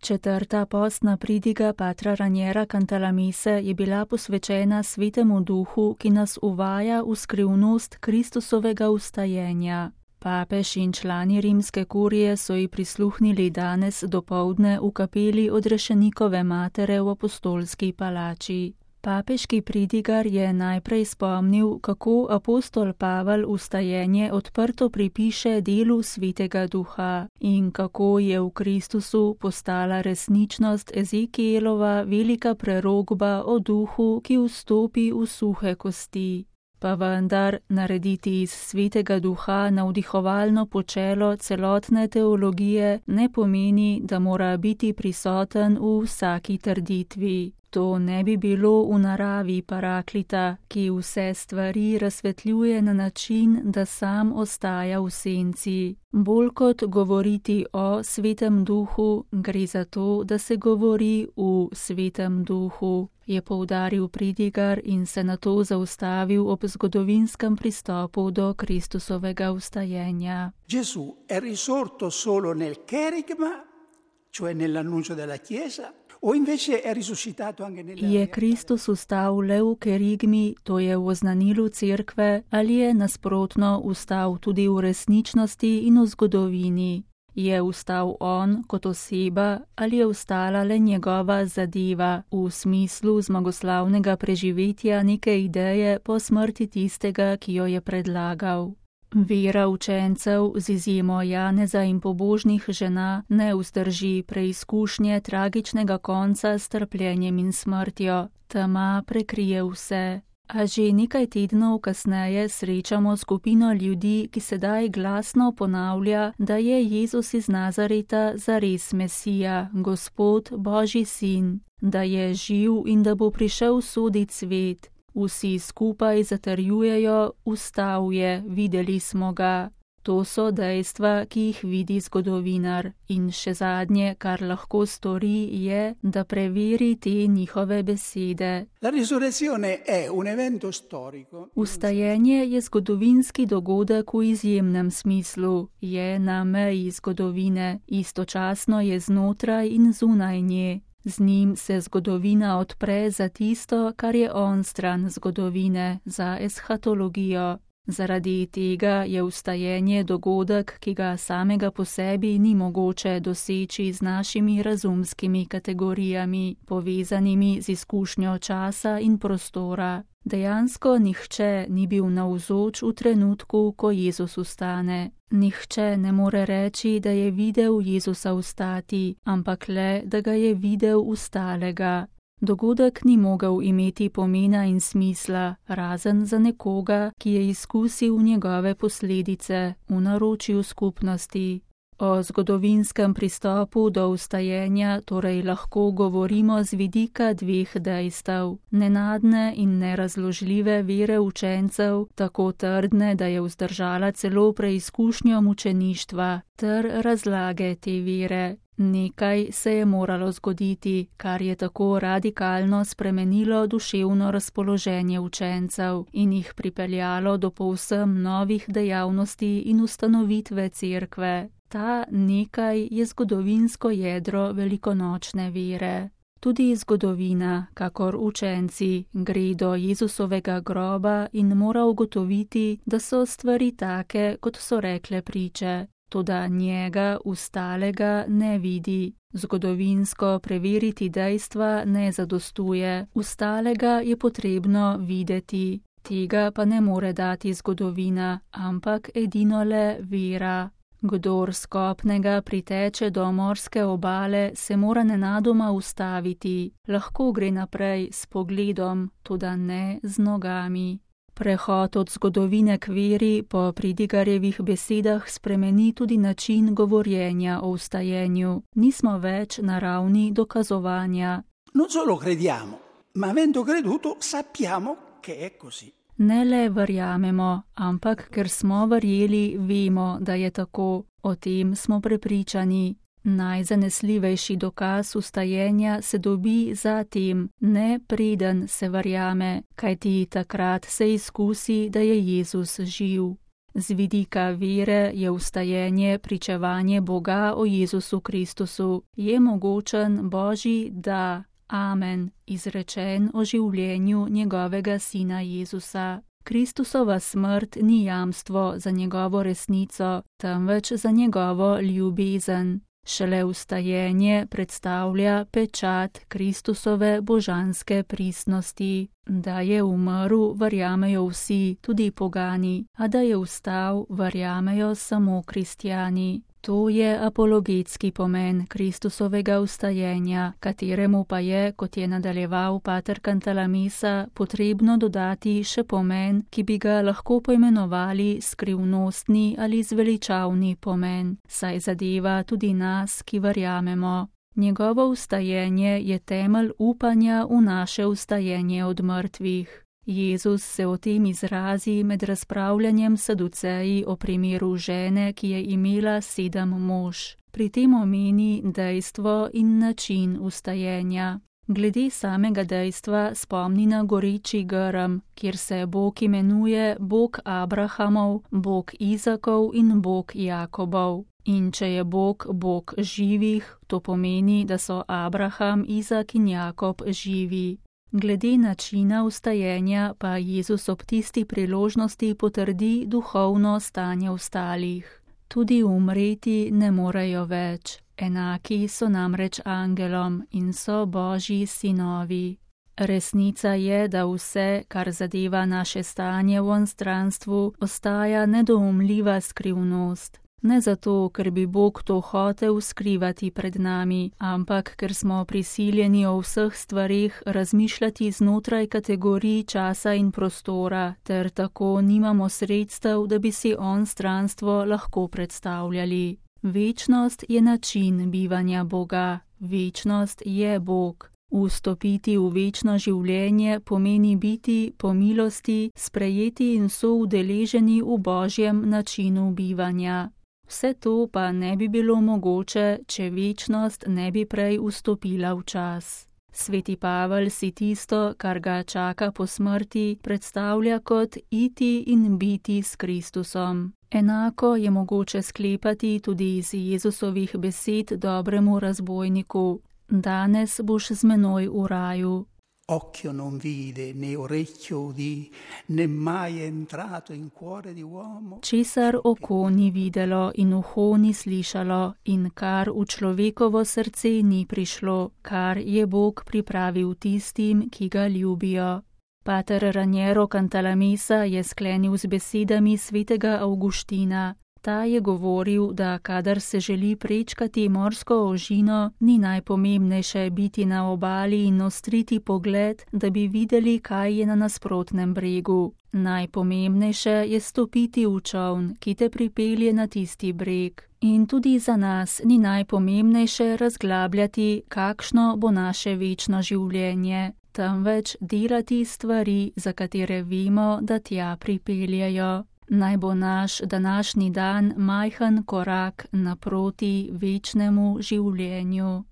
4. postna pridiga patra Raniera Cantalamesse je bila posvečena Svetemu Duhu, ki nas uvaja v skrivnost Kristusovega vstajenja. Papež in člani rimske kurije so ji prisluhnili danes dopoldne v kapeli Odrešenikove matere v apostolski palači. Papeški pridigar je najprej spomnil, kako apostol Pavel vstajenje odprto pripiše delu Svetega Duha in kako je v Kristusu postala resničnost Ezekielova velika prerokba o duhu, ki vstopi v suhe kosti. Pa vendar narediti iz Svetega Duha navdihovalno počelo celotne teologije ne pomeni, da mora biti prisoten v vsaki trditvi. To ne bi bilo v naravi Paraklita, ki vse stvari razsvetljuje na način, da sam ostaja v senci. Bolj kot govoriti o Svetem Duhu, gre za to, da se govori v Svetem Duhu, je poudaril pridigar in se nato zaustavil ob zgodovinskem pristopu do Kristusovega vstajenja. Gesù è risorto solo nel kerigma, cioè nell'annuncio della Chiesa, o invece è risuscitato anche nella... Je Kristus vstal le v kerigmi, to je v oznanilu cerkve, ali je nasprotno vstal tudi v resničnosti in v zgodovini? Je vstal on kot oseba ali je vstala le njegova zadeva v smislu zmagoslavnega preživetja neke ideje po smrti tistega, ki jo je predlagal? Vera učencev z izjemo Janeza in pobožnih žena ne vzdrži preizkušnje tragičnega konca s trpljenjem in smrtjo. Tema prekrije vse. A že nekaj tednov kasneje srečamo skupino ljudi, ki sedaj glasno ponavlja, da je Jezus iz Nazareta zares Mesija, Gospod, Božji sin, da je živ in da bo prišel soditi svet. Vsi skupaj zatrjujejo, vstal je, videli smo ga. To so dejstva, ki jih vidi zgodovinar. In še zadnje, kar lahko stori, je, da preveri te njihove besede. Vstajenje je zgodovinski dogodek v izjemnem smislu. Je na meji zgodovine, istočasno je znotraj in zunaj nje. Z njim se zgodovina odpre za tisto, kar je onstran zgodovine, za eshatologijo. Zaradi tega je vstajenje dogodek, ki ga samega po sebi ni mogoče doseči z našimi razumskimi kategorijami, povezanimi z izkušnjo časa in prostora. Dejansko nihče ni bil navzoč v trenutku, ko Jezus vstane. Nihče ne more reči, da je videl Jezusa vstati, ampak le, da ga je videl vstalega. Dogodek ni mogel imeti pomena in smisla, razen za nekoga, ki je izkusil njegove posledice v naročju skupnosti. O zgodovinskem pristopu do vstajenja torej lahko govorimo z vidika dveh dejstev, nenadne in nerazložljive vere učencev, tako trdne, da je vzdržala celo preizkušnjo mučeništva, ter razlage te vere. Nekaj se je moralo zgoditi, kar je tako radikalno spremenilo duševno razpoloženje učencev in jih pripeljalo do povsem novih dejavnosti in ustanovitve cerkve. Ta nekaj je zgodovinsko jedro velikonočne vere. Tudi zgodovina, kakor učenci, gre do Jezusovega groba in mora ugotoviti, da so stvari take, kot so rekle priče. Toda njega, vstalega, ne vidi. Zgodovinsko preveriti dejstva ne zadostuje. Vstalega je potrebno videti. Tega pa ne more dati zgodovina, ampak edinole vera. Kdor s kopnega priteče do morske obale, se mora nenadoma ustaviti. Lahko gre naprej s pogledom, toda ne z nogami. Prehod od zgodovine k veri po pridigarjevih besedah spremeni tudi način govorjenja o vstajenju. Nismo več na ravni dokazovanja. Non solo crediamo, ma avendo creduto sappiamo che è così. Ne le verjamemo, ampak ker smo verjeli, vemo, da je tako. O tem smo prepričani. Najzanesljivejši dokaz vstajenja se dobi zatem, ne preden se verjame, kajti takrat se izkusi, da je Jezus živ. Z vidika vere je vstajenje pričevanje Boga o Jezusu Kristusu, je mogočen Božji da, amen, izrečen o življenju njegovega sina Jezusa. Kristusova smrt ni jamstvo za njegovo resnico, temveč za njegovo ljubezen. Šele vstajenje predstavlja pečat Kristusove božanske pristnosti. Da je umrl, verjamejo vsi, tudi pogani, a da je vstal, verjamejo samo kristjani. To je apologetski pomen Kristusovega vstajenja, kateremu pa je, kot je nadaljeval pater Cantalamessa, potrebno dodati še pomen, ki bi ga lahko poimenovali skrivnostni ali zveličavni pomen, saj zadeva tudi nas, ki verjamemo. Njegovo vstajenje je temelj upanja v naše vstajenje od mrtvih. Jezus se o tem izrazi med razpravljanjem s saduceji o primeru žene, ki je imela 7 mož. Pri tem omeni dejstvo in način vstajenja. Glede samega dejstva spomni na goreči grm, kjer se Bog imenuje Bog Abrahamov, Bog Izakov in Bog Jakobov. In če je Bog Bog živih, to pomeni, da so Abraham, Izak in Jakob živi. Glede načina vstajenja pa Jezus ob tisti priložnosti potrdi duhovno stanje ostalih. Tudi umreti ne morejo več, enaki so namreč angelom in so Božji sinovi. Resnica je, da vse, kar zadeva naše stanje v onstranstvu, ostaja nedoumljiva skrivnost. Ne zato, ker bi Bog to hotel skrivati pred nami, ampak ker smo prisiljeni o vseh stvareh razmišljati znotraj kategorij časa in prostora, ter tako nimamo sredstev, da bi si onstranstvo lahko predstavljali. Večnost je način bivanja Boga, večnost je Bog. Vstopiti v večno življenje pomeni biti po milosti sprejeti in soudeleženi v Božjem načinu bivanja. Vse to pa ne bi bilo mogoče, če večnost ne bi prej vstopila v čas. Sveti Pavel si tisto, kar ga čaka po smrti, predstavlja kot iti in biti s Kristusom. Enako je mogoče sklepati tudi iz Jezusovih besed dobremu razbojniku: danes boš z menoj v raju. Occhio non vide, né orecchio udì, né mai è entrato in cuore di uomo. Česar oko ni videlo in uho ni slišalo in kar v človekovo srce ni prišlo, kar je Bog pripravil tistim, ki ga ljubijo. Pater Raniero Cantalamessa je sklenil z besedami svetega Avguština. Ta je govoril, da kadar se želi prečkati morsko ožino, ni najpomembnejše biti na obali in ostriti pogled, da bi videli, kaj je na nasprotnem bregu. Najpomembnejše je stopiti v čoln, ki te pripelje na tisti breg. In tudi za nas ni najpomembnejše razglabljati, kakšno bo naše večno življenje, temveč delati stvari, za katere vemo, da tja pripeljejo. Naj bo naš današnji dan majhen korak naproti večnemu življenju.